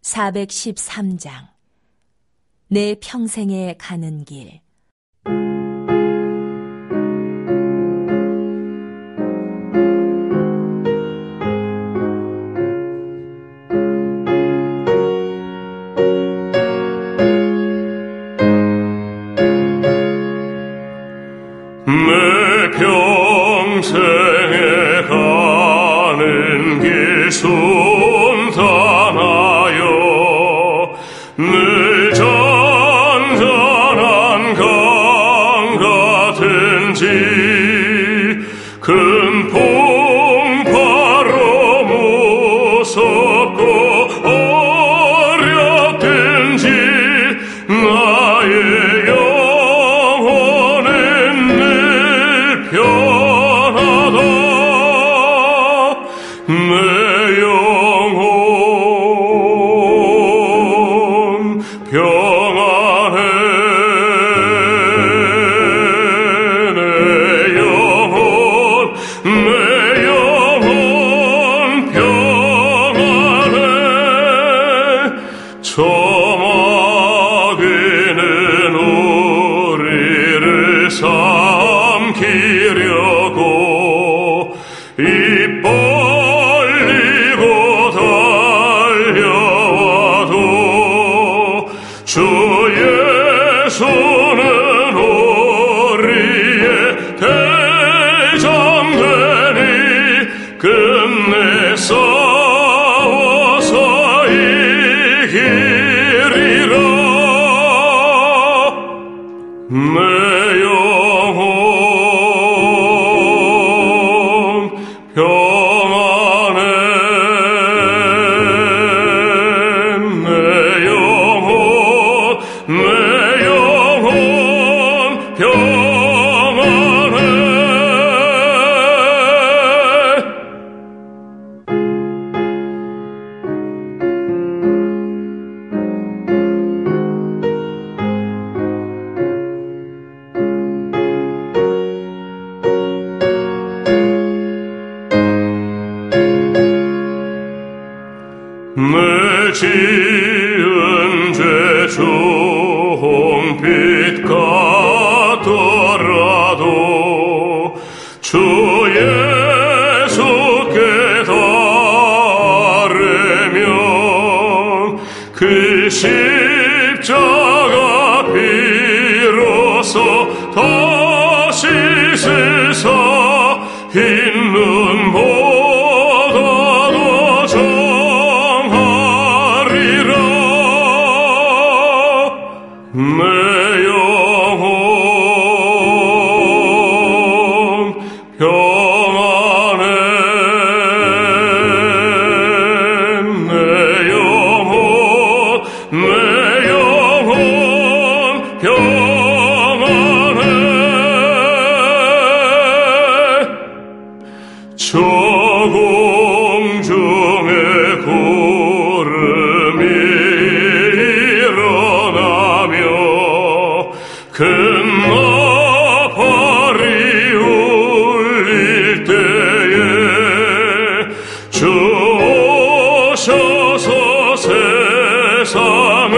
413장 내 평생에 가는 길. 내 평생에 가는 길 순탄하여 늘 잔잔한 강 같은지 큰 풍파로 무섭고 어렵든지 나의 영혼은 늘 편하다. 내 영혼 평안해. 내 영혼 평안해. 저마귀는 우리를 삼키려고 입 벌리고 달려와도 주 예수는 우리의 대장되니 끝내 싸워서 이기리라. 내 영혼 평안해. 내 영혼 평안해. 내 지은 죄 종빛 같더라도 주 예수께 따르면 그 십자가 비로소 다시 세사 흰 눈보다도 정하리라. 내 영혼 평안해. 내 영혼 평안해. 저 공중에 구름이 일어나며 큰 나팔이 울릴 때에 주 오셔서 세상을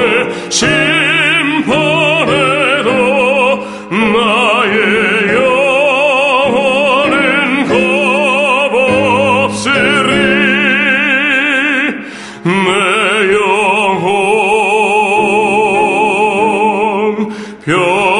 심판해도 나의 영혼은 겁없으리. 내 영혼 평안해.